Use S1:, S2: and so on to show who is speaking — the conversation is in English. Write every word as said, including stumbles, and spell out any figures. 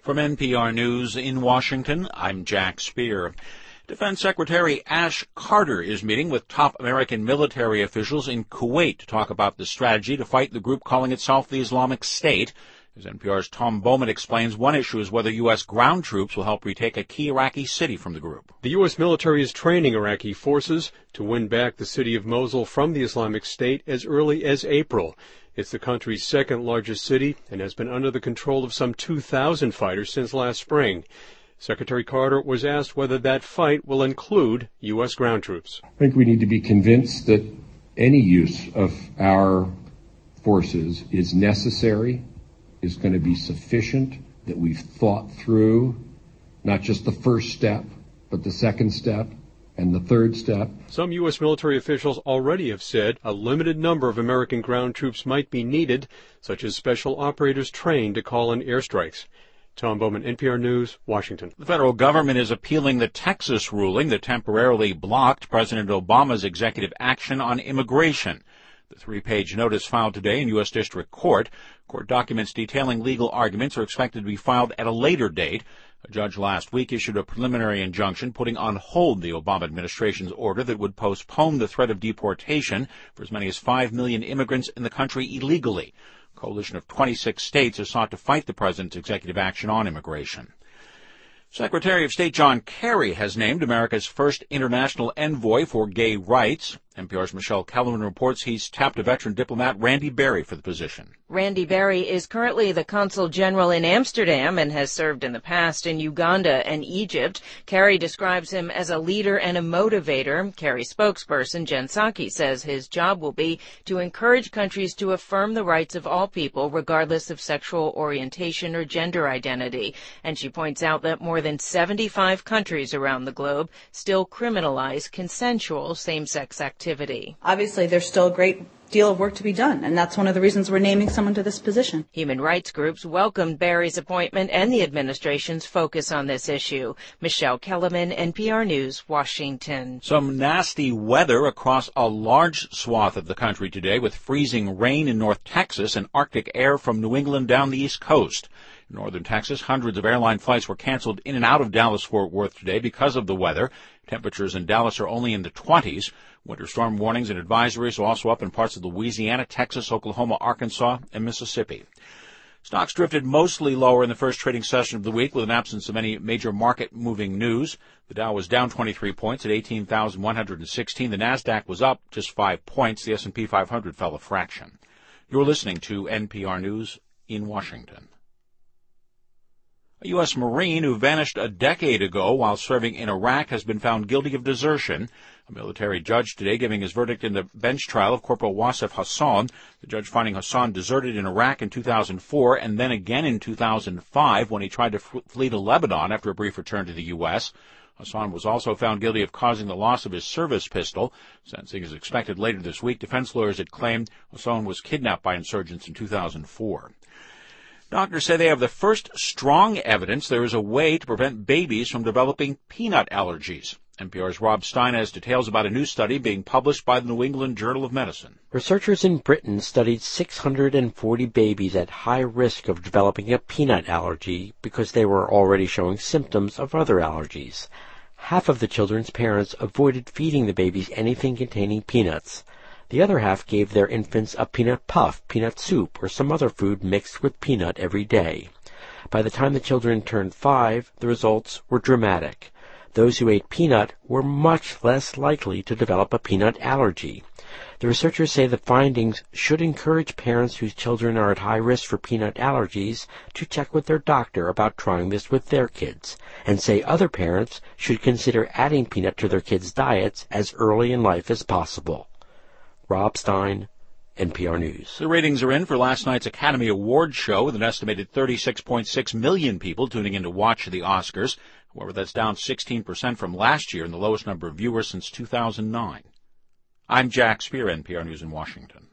S1: From N P R News in Washington, I'm Jack Speer. Defense Secretary Ash Carter is meeting with top American military officials in Kuwait to talk about the strategy to fight the group calling itself the Islamic State. As N P R's Tom Bowman explains, one issue is whether U S ground troops will help retake a key Iraqi city from the group.
S2: The U S military is training Iraqi forces to win back the city of Mosul from the Islamic State as early as April. It's the country's second largest city and has been under the control of some two thousand fighters since last spring. Secretary Carter was asked whether that fight will include U S ground troops.
S3: I think we need to be convinced that any use of our forces is necessary, is going to be sufficient, that we've thought through not just the first step, but the second step and the third step.
S2: Some U S military officials already have said a limited number of American ground troops might be needed, such as special operators trained to call in airstrikes. Tom Bowman, N P R News, Washington.
S1: The federal government is appealing the Texas ruling that temporarily blocked President Obama's executive action on immigration. The three-page notice filed today in U S District Court. Court documents detailing legal arguments are expected to be filed at a later date. A judge last week issued a preliminary injunction putting on hold the Obama administration's order that would postpone the threat of deportation for as many as five million immigrants in the country illegally. A coalition of twenty-six states has sought to fight the president's executive action on immigration. Secretary of State John Kerry has named America's first international envoy for gay rights. N P R's Michelle Kellerman reports he's tapped a veteran diplomat, Randy Berry, for the position.
S4: Randy Berry is currently the Consul General in Amsterdam and has served in the past in Uganda and Egypt. Kerry describes him as a leader and a motivator. Kerry spokesperson Jen Psaki says his job will be to encourage countries to affirm the rights of all people, regardless of sexual orientation or gender identity. And she points out that more than seventy-five countries around the globe still criminalize consensual same-sex activity.
S5: Obviously, there's still a great deal of work to be done, and that's one of the reasons we're naming someone to this position.
S4: Human rights groups welcomed Berry's appointment and the administration's focus on this issue. Michelle Kellerman, N P R News, Washington.
S1: Some nasty weather across a large swath of the country today, with freezing rain in North Texas and Arctic air from New England down the East Coast. In northern Texas, hundreds of airline flights were canceled in and out of Dallas-Fort Worth today because of the weather. Temperatures in Dallas are only in the twenties. Winter storm warnings and advisories are also up in parts of Louisiana, Texas, Oklahoma, Arkansas, and Mississippi. Stocks drifted mostly lower in the first trading session of the week with an absence of any major market-moving news. The Dow was down twenty-three points at eighteen thousand one hundred sixteen. The Nasdaq was up just five points. The S and P five hundred fell a fraction. You're listening to N P R News in Washington. A U S Marine who vanished a decade ago while serving in Iraq has been found guilty of desertion. A military judge today giving his verdict in the bench trial of Corporal Wasef Hassan. The judge finding Hassan deserted in Iraq in two thousand four and then again in two thousand five when he tried to flee to Lebanon after a brief return to the U S. Hassan was also found guilty of causing the loss of his service pistol. Sentencing is expected later this week. Defense lawyers had claimed Hassan was kidnapped by insurgents in two thousand four. Doctors say they have the first strong evidence there is a way to prevent babies from developing peanut allergies. N P R's Rob Stein has details about a new study being published by the New England Journal of Medicine.
S6: Researchers in Britain studied six hundred forty babies at high risk of developing a peanut allergy because they were already showing symptoms of other allergies. Half of the children's parents avoided feeding the babies anything containing peanuts. The other half gave their infants a peanut puff, peanut soup, or some other food mixed with peanut every day. By the time the children turned five, the results were dramatic. Those who ate peanut were much less likely to develop a peanut allergy. The researchers say the findings should encourage parents whose children are at high risk for peanut allergies to check with their doctor about trying this with their kids, and say other parents should consider adding peanut to their kids' diets as early in life as possible. Rob Stein, N P R News.
S1: The ratings are in for last night's Academy Awards show with an estimated thirty-six point six million people tuning in to watch the Oscars. However, that's down sixteen percent from last year and the lowest number of viewers since two thousand nine. I'm Jack Speer, N P R News in Washington.